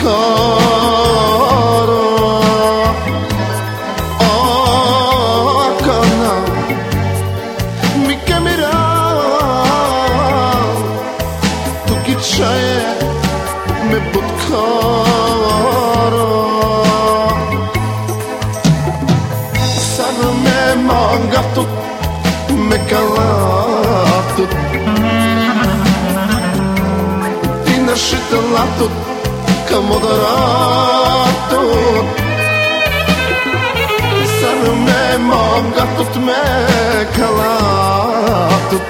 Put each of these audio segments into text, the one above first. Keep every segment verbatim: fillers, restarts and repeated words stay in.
kara akana mi kamera tu kichaye me butkara sana me mangatut me kalatut Шиталатут камодаратут Сарме мангатут ме калатут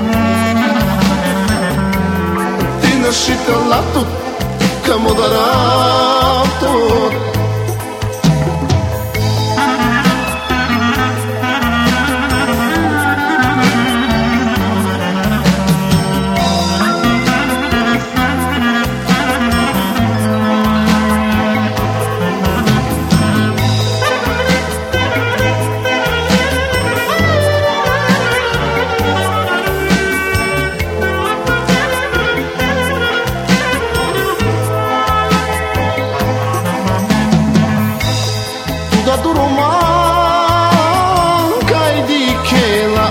Тина шиталатут камодаратут Da duruman kaydi kela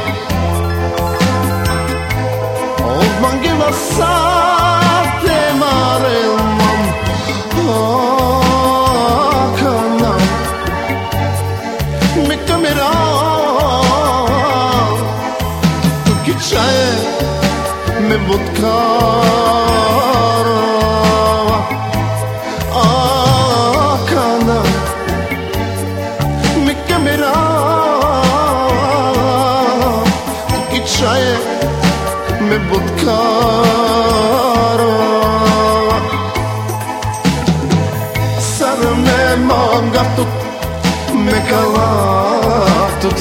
Olman gela sate marelmam Akanam Mi kamera Kichaye me butkara Akanam Kichaye me butkara Sana me mangatut me kalatut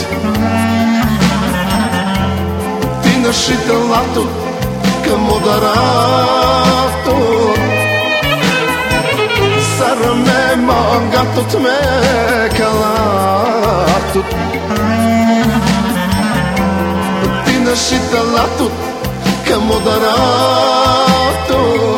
Tina shitalatut kamodaratut Sana me mangatut me kalatut Shitalatut kamodaratut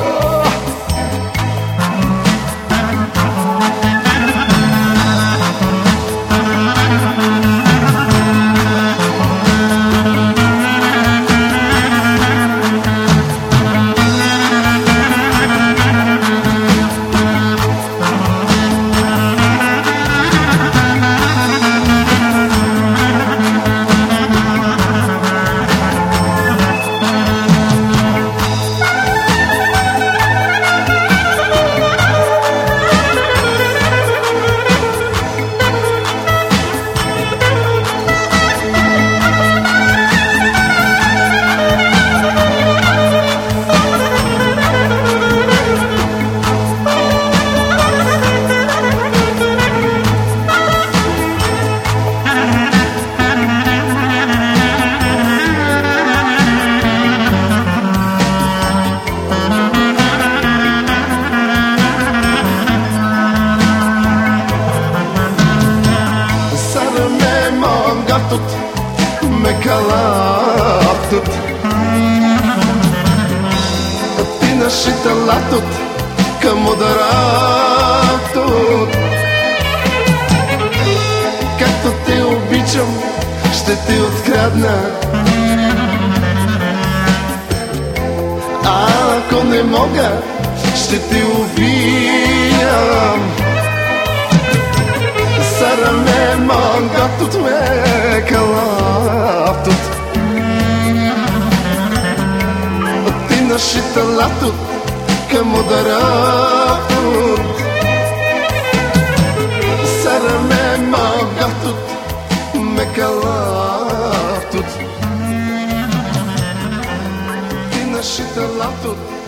Mangatut me kalatut Tina shitalatut камодаратут Както те обичам, ще ти открадна А ако не мога, ще ти убиям Sarame mangatut me kalatut Tina shitalatut kamodaratut Sarame mangatut me kalatut Tina shitalatut